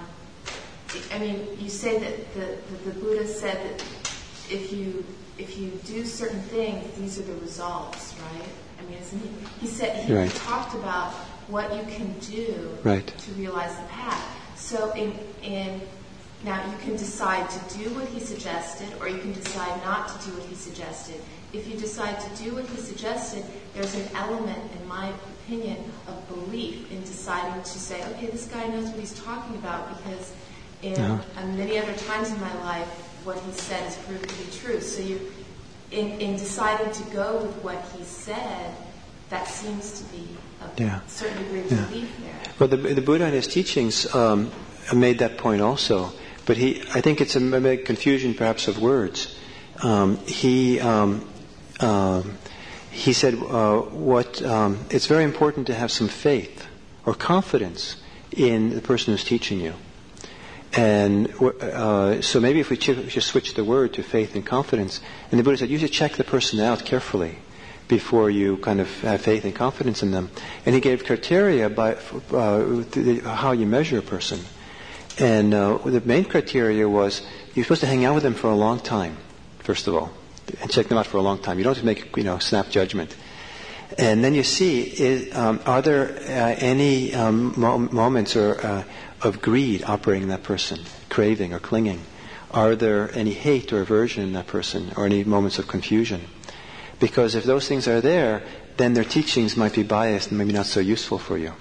I mean, you say that the, the, the Buddha said that if you if you do certain things, these are the results, right? I mean, isn't he? He said he right. talked about what you can do right. to realize the path. So, in in now you can decide to do what he suggested, or you can decide not to do what he suggested. If you decide to do what he suggested, there's an element, in my opinion, of belief in deciding to say, okay, this guy knows what he's talking about, because in uh-huh. many other times in my life, what he said has proved to be true. So you, in, in deciding to go with what he said, that seems to be a yeah. certain degree of yeah. belief there. Well, the, the Buddha in his teachings um, made that point also. But he, I think it's a, a confusion perhaps of words. Um, he um, um, he said uh, what um, it's very important to have some faith or confidence in the person who's teaching you. And uh, so maybe if we ch- just switch the word to faith and confidence, and the Buddha said you should check the person out carefully before you kind of have faith and confidence in them. And he gave criteria by uh, how you measure a person. And uh, the main criteria was you're supposed to hang out with them for a long time, first of all, and check them out for a long time. You don't have to make, you know, snap judgment. And then you see, is, um, are there uh, any um, mo- moments or uh, of greed operating in that person, craving or clinging? Are there any hate or aversion in that person, or any moments of confusion? Because if those things are there, then their teachings might be biased and maybe not so useful for you.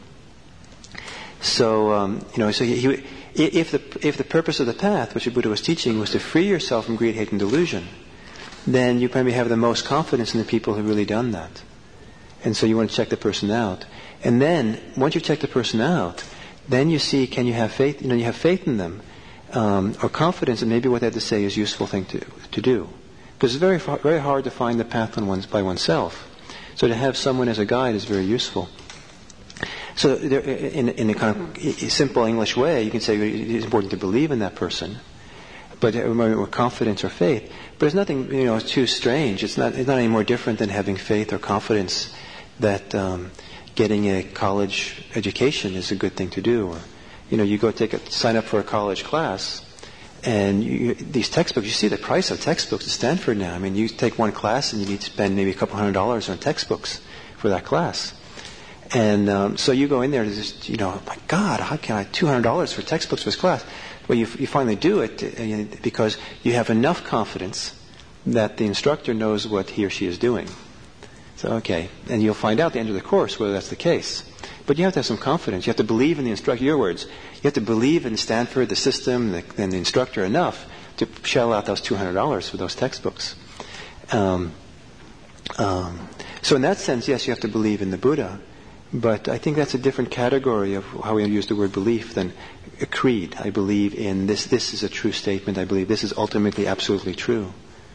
So, um, you know, so he, he, if the if the purpose of the path, which the Buddha was teaching, was to free yourself from greed, hate, and delusion, then you probably have the most confidence in the people who've really done that. And so you want to check the person out. And then, once you check the person out, then you see, can you have faith, you know, you have faith in them, um, or confidence that maybe what they have to say is a useful thing to, to do. Because it's very, very hard to find the path on one's, by oneself. So to have someone as a guide is very useful. So there, in, in a kind of simple English way, you can say it's important to believe in that person, but with confidence or faith. But it's nothing, you know, too strange. It's not, it's not any more different than having faith or confidence that um, getting a college education is a good thing to do. Or, you know, you go take a, sign up for a college class, and you, these textbooks, you see the price of textbooks at Stanford now. I mean, you take one class and you need to spend maybe a couple hundred dollars on textbooks for that class. And um, so you go in there to just, you know, my God, how can I two hundred dollars for textbooks for this class? Well, you, you finally do it uh, because you have enough confidence that the instructor knows what he or she is doing. So, okay. And you'll find out at the end of the course whether that's the case. But you have to have some confidence. You have to believe in the instructor. Your words. You have to believe in Stanford, the system, the, and the instructor enough to shell out those two hundred dollars for those textbooks. Um, um, so in that sense, yes, you have to believe in the Buddha. But I think that's a different category of how we use the word belief than a creed. I believe in this. This is a true statement. I believe this is ultimately absolutely true.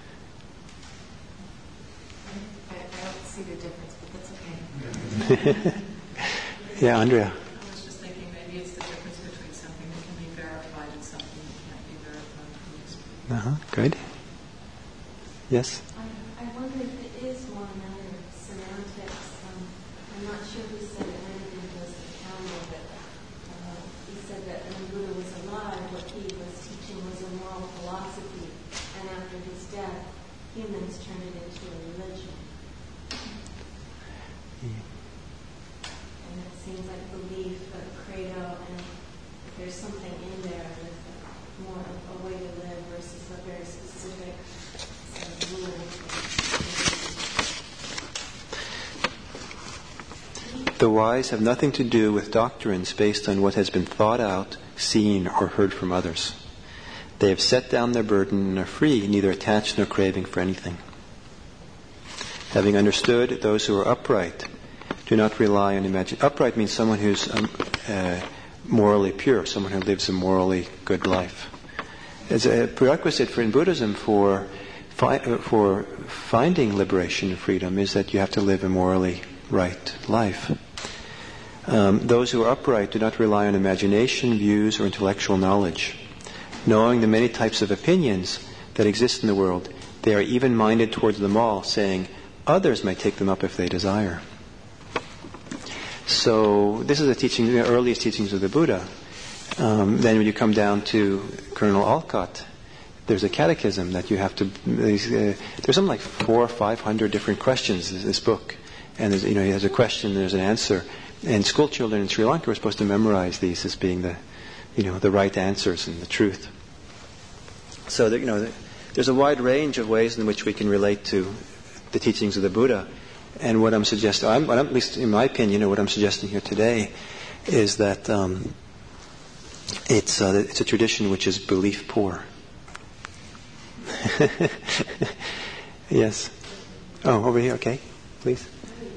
I, I don't see the difference, but that's okay. Yeah, Andrea. I was just thinking maybe it's the difference between something that can be verified and something that can't be verified from experience. Uh-huh. Good. Yes? I, I wonder if it is one matter of semantics. Um, I'm not sure who said it. Maybe it was the Campbell, but uh, he said that when Buddha was alive, what he was teaching was a moral philosophy, and after his death, humans turned it into a religion. Yeah. And it seems like belief, a credo, and there's something in there with more of a way to live versus a very specific set of rules. The wise have nothing to do with doctrines based on what has been thought out, seen, or heard from others. They have set down their burden and are free, neither attached nor craving for anything. Having understood, those who are upright do not rely on imagination. Upright means someone who's um, uh, morally pure, someone who lives a morally good life. As a prerequisite for in Buddhism for fi- for finding liberation and freedom is that you have to live a morally right life. Um, those who are upright do not rely on imagination, views, or intellectual knowledge. Knowing the many types of opinions that exist in the world, they are even-minded towards them all, saying, others may take them up if they desire. So this is the teaching, the earliest teachings of the Buddha. Um, then when you come down to Colonel Olcott, there's a catechism that you have to. Uh, there's something like four or five hundred different questions in this book, and there's, you know, he has a question, there's an answer, and school children in Sri Lanka are supposed to memorize these as being the, you know, the right answers and the truth. So that, you know, there's a wide range of ways in which we can relate to the teachings of the Buddha. And what I'm suggesting, I'm, at least in my opinion, you know, what I'm suggesting here today is that um, it's uh, it's a tradition which is belief poor. Yes. Oh, over here. Okay, please.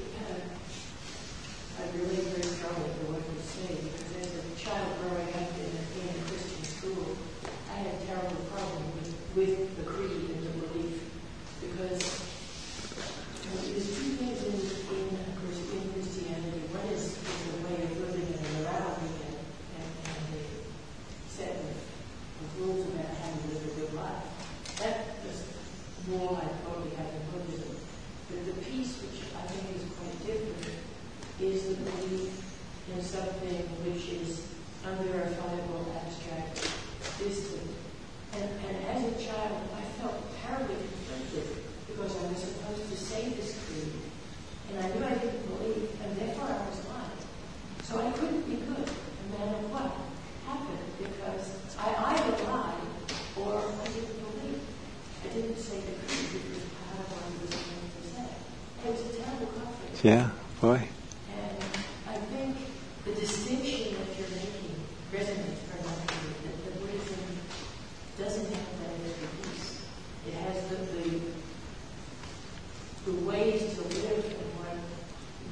I relate very strongly to what you say, because as a child growing up in a, in a Christian school, I had a terrible problem with, with the creed and the belief, because you know, there's two things in, in, in Christianity. One is, is the way of living and morality and, and, and the set of, of rules about how to live a good life. That is more like what we have in Buddhism. But the piece which I think is quite different is the belief in something which is unverifiable, abstract, distant. And, and as a child, I felt terribly conflicted because I was supposed to say this creed, and I knew I didn't believe, and therefore I was lying. So I couldn't be good, no matter what happened, because I either lied or I didn't believe. I didn't say the creed because part of what I was going to say. It was a terrible conflict. Yeah, boy. And I think the distinction that you're making resonates very much with me, that the Buddhism doesn't have that every piece. It has the, the, the ways to live and what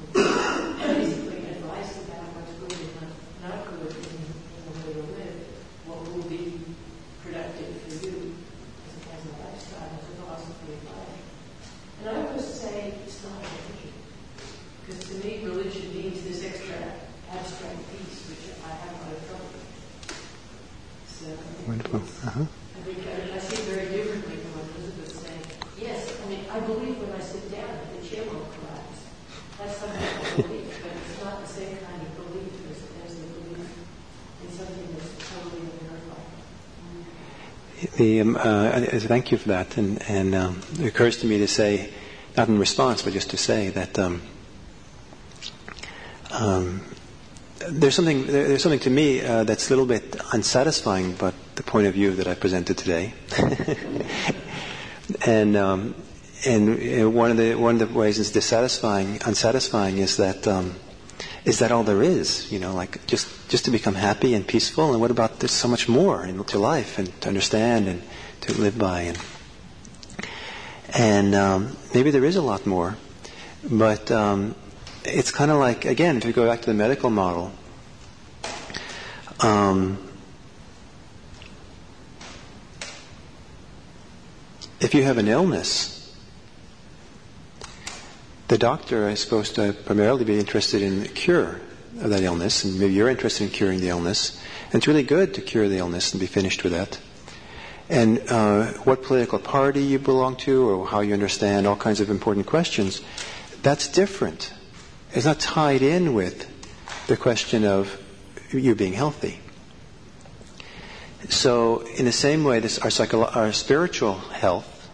Wonderful. Uh-huh. I think I, I see it very differently from what Elizabeth saying. Yes, I mean, I believe when I sit down that the chair won't collapse. That's something I believe, but it's not the same kind of belief as, as the belief in something that's totally unverified. The, um, uh, thank you for that. And, and um, it occurs to me to say, not in response, but just to say that um, um, there's something there, there's something to me uh, that's a little bit unsatisfying about the point of view that I presented today. and um, and uh, one of the one of the ways it's dissatisfying, unsatisfying is that um, is that all there is? You know, like just just to become happy and peaceful. And what about there's so much more in, to life and to understand and to live by and. And um, maybe there is a lot more, but um, it's kind of like, again, if you go back to the medical model, um, if you have an illness, the doctor is supposed to primarily be interested in the cure of that illness, and maybe you're interested in curing the illness, and it's really good to cure the illness and be finished with that. And uh, what political party you belong to or how you understand all kinds of important questions, that's different. It's not tied in with the question of you being healthy. So in the same way, this, our, psycho- our spiritual health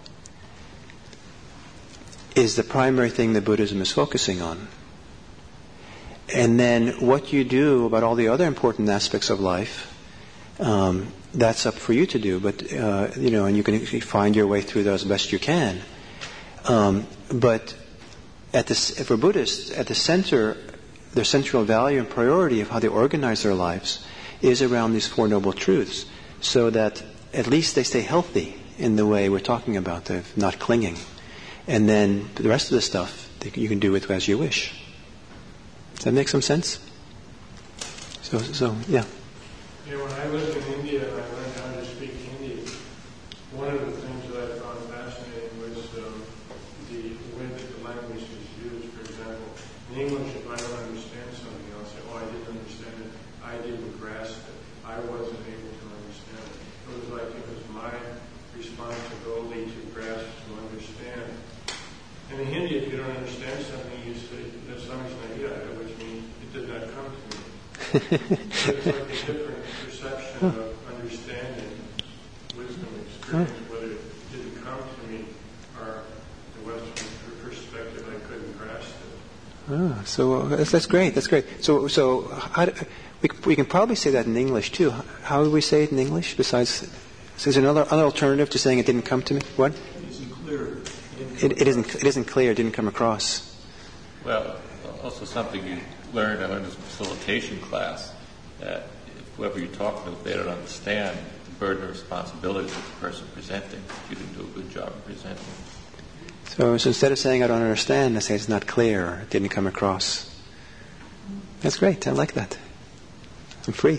is the primary thing that Buddhism is focusing on. And then what you do about all the other important aspects of life, um, that's up for you to do, but uh, you know, and you can find your way through those as best you can. Um, but at this, for Buddhists, at the center, their central value and priority of how they organize their lives is around these Four Noble Truths, so that at least they stay healthy in the way we're talking about, of not clinging. And then the rest of the stuff you can do with as you wish. Does that make some sense? So, so yeah. Yeah, when I lived in India and I learned how to speak Hindi, one of the things that I found fascinating was um, the way that the language was used. For example, in English, if I don't understand something, I'll say, oh, I didn't understand it. I didn't grasp it. I wasn't able to understand it. It was like it was my responsibility to grasp, to understand. And in Hindi, if you don't understand something, you say, that's something like, which means it did not come to me. So it's like a different perception of understanding, wisdom, experience, whether it didn't come to me or the Western perspective, I couldn't grasp it. Ah, so uh, that's, that's great. That's great. So, so how do, we we can probably say that in English too. How do we say it in English? Besides, so is there another another alternative to saying it didn't come to me? What? It isn't clear. It, it isn't. It isn't clear. It didn't come across. Well, also something you learned. I learned in this facilitation class that if whoever you're talking to, if they don't understand the burden of responsibility of the person presenting, you didn't do a good job of presenting. So, so instead of saying I don't understand, I say it's not clear. Or it didn't come across. That's great. I like that. I'm free.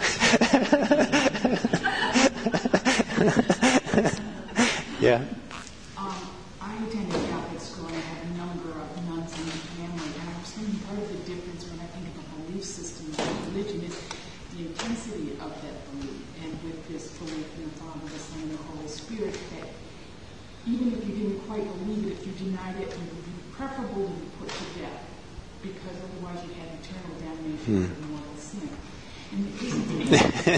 Yeah. Um, I attended Catholic school and I had a number of nuns in my family, and I was thinking part of the difference when I think of a belief system of religion is the intensity of that belief. And with this belief in the Father, the Son, and the Holy Spirit, that even if you didn't quite believe it, if you denied it, it would be preferable to be put to death, because otherwise you had eternal damnation for mortal sin. And it isn't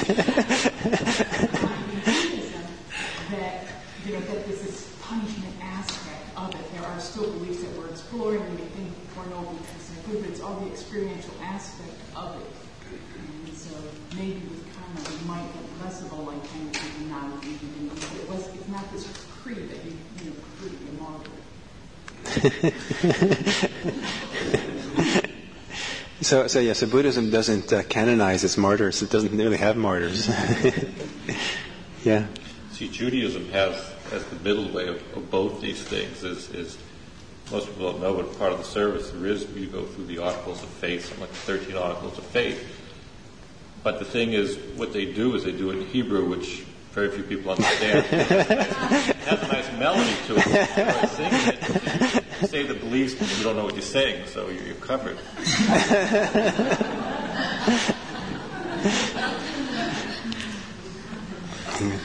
that, you know, that there's this punishment aspect of it. There are still beliefs that we're exploring and we think Four Noble Truths are good, but it's all the experiential aspect of it. And so maybe with karma, we might get less of a lifetime if we not even it was. It's not this creed that you, you know, creed and martyr. So, so yeah. So Buddhism doesn't uh, canonize its martyrs. It doesn't really have martyrs. Yeah. See, Judaism has, has the middle way of, of both these things. Is, is most people don't know, but part of the service there is you go through the articles of faith, something like thirteen articles of faith. But the thing is, what they do is they do it in Hebrew, which very few people understand. It has a nice melody to it. When you sing it, you say the beliefs, but you don't know what you're saying, so you're, you're covered.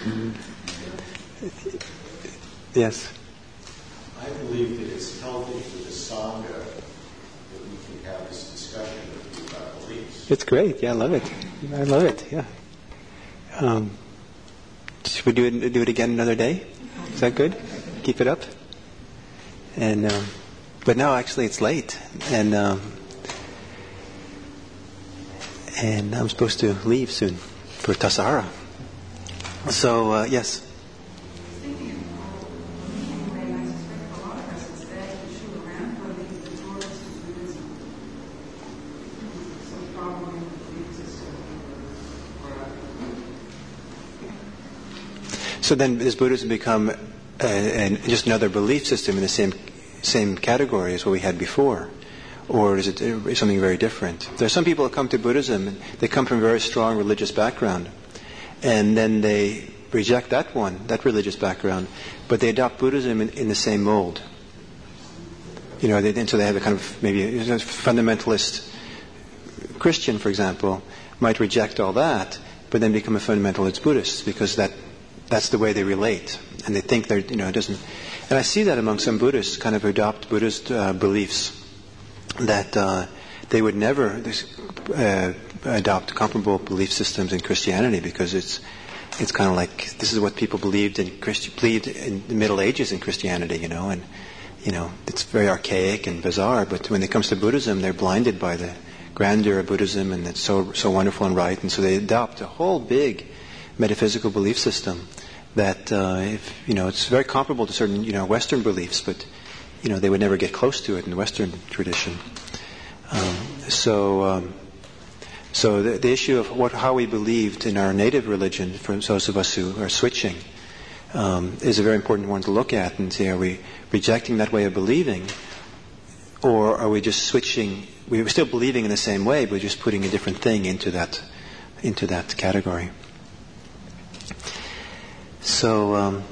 Yes. I believe that it's healthy for the Sangha that we can have this discussion with you about beliefs. It's great. Yeah, I love it. I love it. Yeah. Um, should we do it, do it again another day? Is that good? Keep it up. And um, but now actually it's late, and um, and I'm supposed to leave soon for Tassajara. So uh, yes. So then does Buddhism become uh, an, just another belief system in the same same category as what we had before? Or is it uh, something very different? There are some people that come to Buddhism, and they come from a very strong religious background, and then they reject that one, that religious background, but they adopt Buddhism in, in the same mold. You know, they, and so they have a kind of maybe a fundamentalist Christian, for example, might reject all that, but then become a fundamentalist Buddhist because that that's the way they relate, and they think they're, you know, it doesn't. And I see that among some Buddhists, kind of adopt Buddhist uh, beliefs, that uh, they would never uh, adopt comparable belief systems in Christianity because it's it's kind of like this is what people believed in Christi- believed in the Middle Ages in Christianity, you know, and you know it's very archaic and bizarre. But when it comes to Buddhism, they're blinded by the grandeur of Buddhism, and it's so so wonderful and right, and so they adopt a whole big metaphysical belief system that uh, if you know it's very comparable to certain you know Western beliefs, but you know they would never get close to it in the Western tradition. Um, so, um, so the, the issue of what how we believed in our native religion, for those of us who are switching, um, is a very important one to look at and see: are we rejecting that way of believing, or are we just switching? We're still believing in the same way, but just putting a different thing into that into that category. So, um,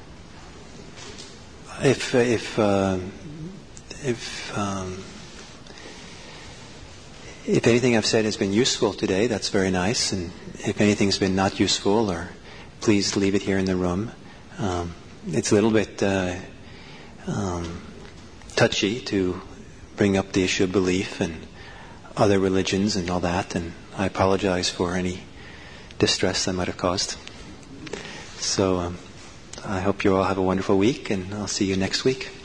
if if uh, if um, if anything I've said has been useful today, that's very nice. And if anything's been not useful, or please leave it here in the room. Um, it's a little bit uh, um, touchy to bring up the issue of belief and other religions and all that, and I apologize for any distress I might have caused. So um, I hope you all have a wonderful week, and I'll see you next week.